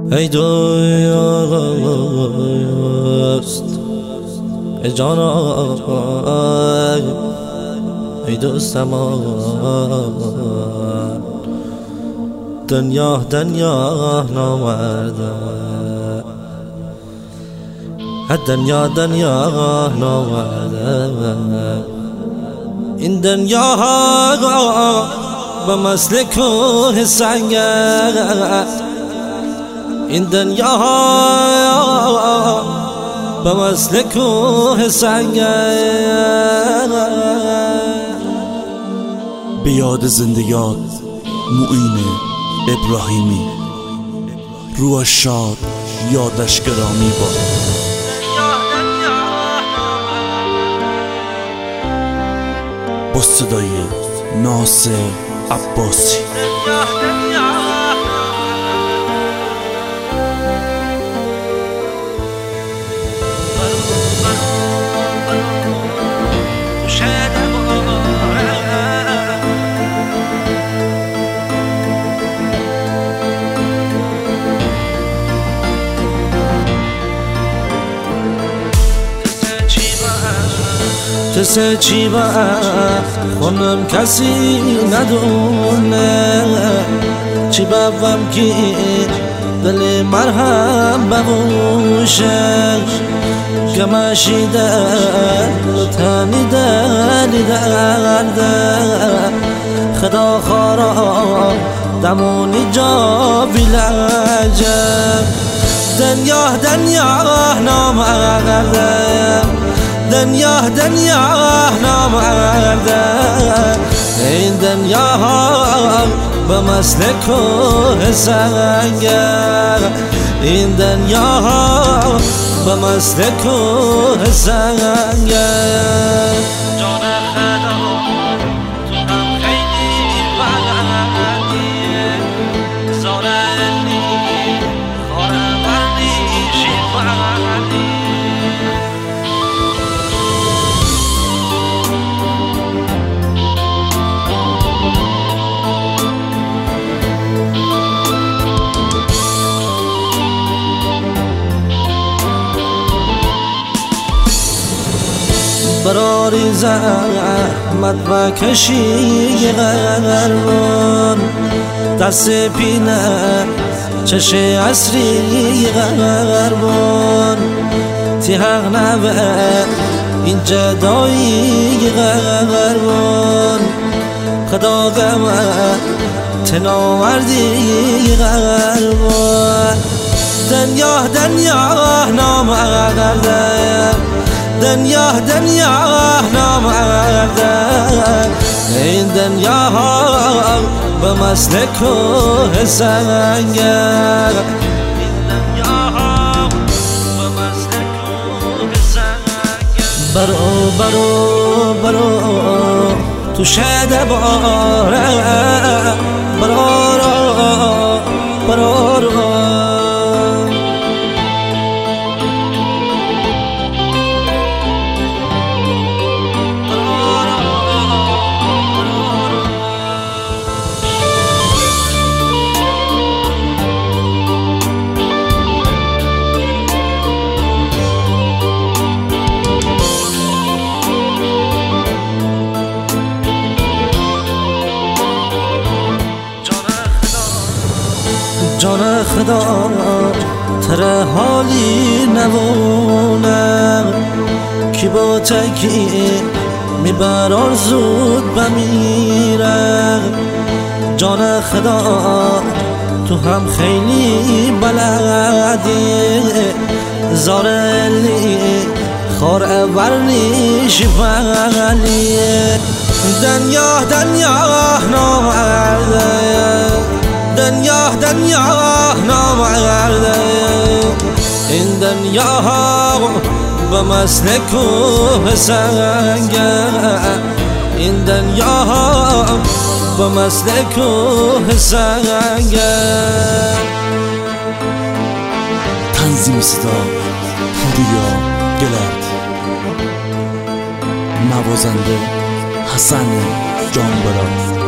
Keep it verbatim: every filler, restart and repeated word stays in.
ای دوست ای جانم ای دوستم دنیا دنیا نامرده دنیا دنیا نامرده این دنیا به مثل کوه سنگ این دنیا به مثل کوه سنگ به یاد زندگیات معین ابراهیمی روح شاد یادش گرامی باد. با صدای ناصر عباسی. چه چی با خونم کسی ندونه چی بابم کی دل مرهم ببوشه گمشیده تنیده درده خدا خارا دمونی جا بیلجه دنیا دنیا نامرده دنیا دنیا نامرده این دنیا به مثل کوه سنگ این دنیا به مثل کوه سنگ جان خدا تو هم خیلی بلدی زارنی خارم بردیشی بلدی براری زحمت و کشی غربان دست پینه چش عصری غربان تی حق نوه این جدایی غربان خدا گمه تناوردی غربان دنیا دنیا نامرده دنیا دنیا نامرده این دنیا به مثل کوه سنگ این دنیا به مثل کوه سنگ برو برو برو تو شده باره برو برو برو جان خدا تر حالی نمونم کی با تکی میبرار زود بمیرم جان خدا تو هم خیلی بلدی زارلی خار ورنیش بغلی دنیا دنیا نامرده دنیا دنیا نامرده این دنیا به مثل کوه سنگ این دنیا به مثل کوه سنگ تنظیم صدا پوریا گلد نوازنده حسن جانبران